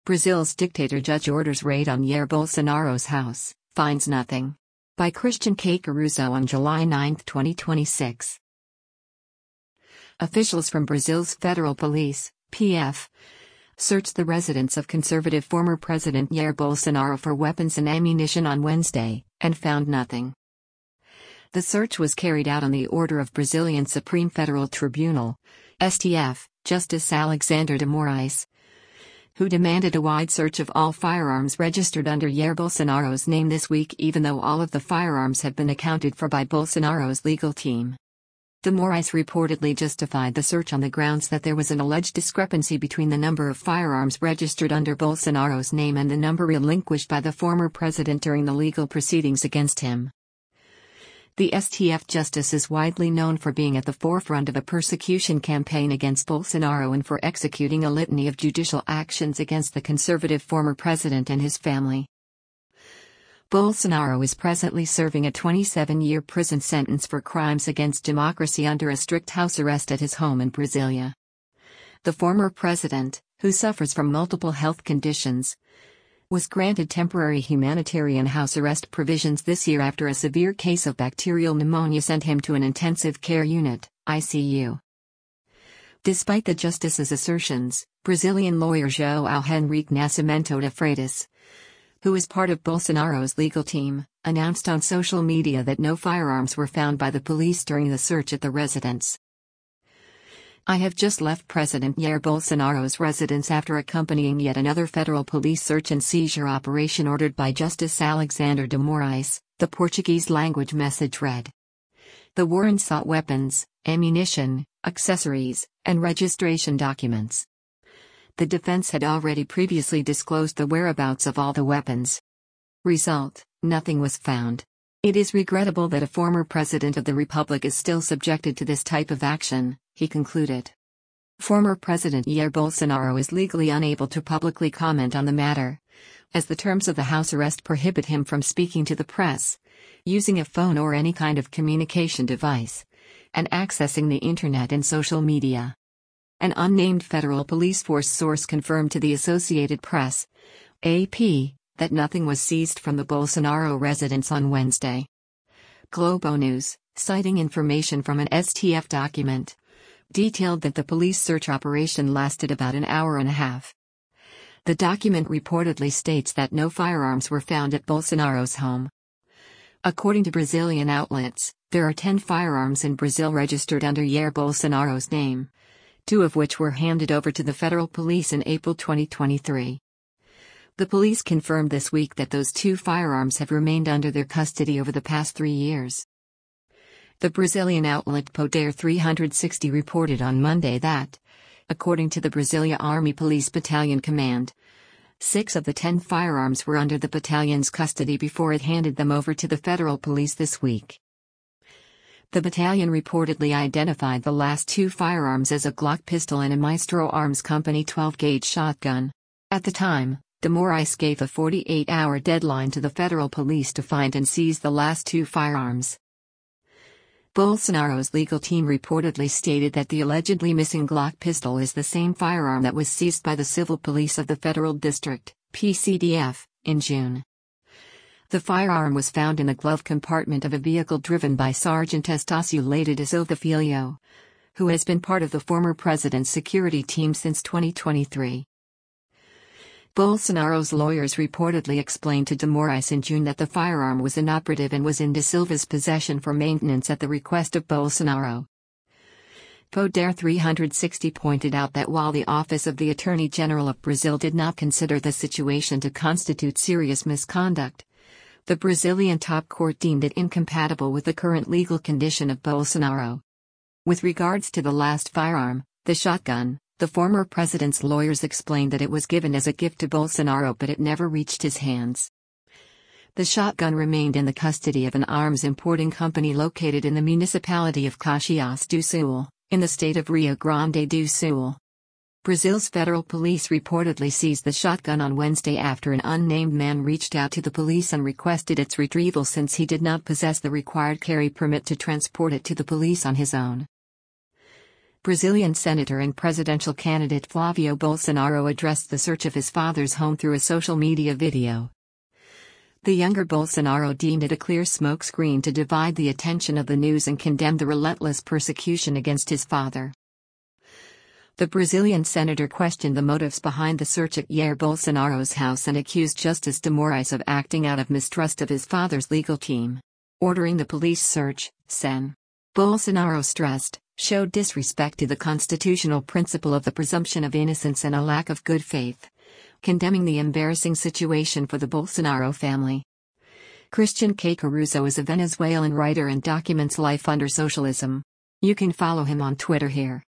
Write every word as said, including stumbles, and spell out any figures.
Brazil's dictator judge orders raid on Jair Bolsonaro's house, finds nothing. By Christian K. Caruso on July ninth, twenty twenty-six. Officials from Brazil's Federal Police, P F, searched the residence of conservative former President Jair Bolsonaro for weapons and ammunition on Wednesday, and found nothing. The search was carried out on the order of Brazilian Supreme Federal Tribunal, S T F, Justice Alexander de Moraes, who demanded a wide search of all firearms registered under Jair Bolsonaro's name this week, even though all of the firearms have been accounted for by Bolsonaro's legal team. De Moraes reportedly justified the search on the grounds that there was an alleged discrepancy between the number of firearms registered under Bolsonaro's name and the number relinquished by the former president during the legal proceedings against him. The S T F justice is widely known for being at the forefront of a persecution campaign against Bolsonaro and for executing a litany of judicial actions against the conservative former president and his family. Bolsonaro is presently serving a twenty-seven-year prison sentence for crimes against democracy under a strict house arrest at his home in Brasilia. The former president, who suffers from multiple health conditions, was granted temporary humanitarian house arrest provisions this year after a severe case of bacterial pneumonia sent him to an intensive care unit, I C U. Despite the justice's assertions, Brazilian lawyer João Henrique Nascimento de Freitas, who is part of Bolsonaro's legal team, announced on social media that no firearms were found by the police during the search at the residence. I have just left President Jair Bolsonaro's residence after accompanying yet another federal police search and seizure operation ordered by Justice Alexander de Moraes, the Portuguese-language message read. The warrant sought weapons, ammunition, accessories, and registration documents. The defense had already previously disclosed the whereabouts of all the weapons. Result: nothing was found. It is regrettable that a former president of the republic is still subjected to this type of action, he concluded. Former President Jair Bolsonaro is legally unable to publicly comment on the matter, as the terms of the house arrest prohibit him from speaking to the press, using a phone or any kind of communication device, and accessing the internet and social media. An unnamed federal police force source confirmed to the Associated Press, A P, that nothing was seized from the Bolsonaro residence on Wednesday. Globo News, citing information from an S T F document, detailed that the police search operation lasted about an hour and a half. The document reportedly states that no firearms were found at Bolsonaro's home. According to Brazilian outlets, there are ten firearms in Brazil registered under Jair Bolsonaro's name, two of which were handed over to the federal police in April twenty twenty-three. The police confirmed this week that those two firearms have remained under their custody over the past three years. The Brazilian outlet Poder three sixty reported on Monday that, according to the Brasilia Army Police Battalion Command, six of the ten firearms were under the battalion's custody before it handed them over to the federal police this week. The battalion reportedly identified the last two firearms as a Glock pistol and a Maestro Arms Company twelve gauge shotgun. At the time, de Moraes gave a forty-eight hour deadline to the federal police to find and seize the last two firearms. Bolsonaro's legal team reportedly stated that the allegedly missing Glock pistol is the same firearm that was seized by the Civil Police of the Federal District, P C D F, in June. The firearm was found in the glove compartment of a vehicle driven by Sergeant Estácio Leite de Silva Filho, who has been part of the former president's security team since twenty twenty-three. Bolsonaro's lawyers reportedly explained to de Moraes in June that the firearm was inoperative and was in de Silva's possession for maintenance at the request of Bolsonaro. Poder three sixty pointed out that while the Office of the Attorney General of Brazil did not consider the situation to constitute serious misconduct, the Brazilian top court deemed it incompatible with the current legal condition of Bolsonaro. With regards to the last firearm, the shotgun, the former president's lawyers explained that it was given as a gift to Bolsonaro but it never reached his hands. The shotgun remained in the custody of an arms importing company located in the municipality of Caxias do Sul, in the state of Rio Grande do Sul. Brazil's federal police reportedly seized the shotgun on Wednesday after an unnamed man reached out to the police and requested its retrieval since he did not possess the required carry permit to transport it to the police on his own. Brazilian senator and presidential candidate Flávio Bolsonaro addressed the search of his father's home through a social media video. The younger Bolsonaro deemed it a clear smokescreen to divide the attention of the news and condemned the relentless persecution against his father. The Brazilian senator questioned the motives behind the search at Jair Bolsonaro's house and accused Justice de Moraes of acting out of mistrust of his father's legal team. Ordering the police search, Sen. Bolsonaro stressed, showed disrespect to the constitutional principle of the presumption of innocence and a lack of good faith, condemning the embarrassing situation for the Bolsonaro family. Christian K. Caruso is a Venezuelan writer and documents life under socialism. You can follow him on Twitter here.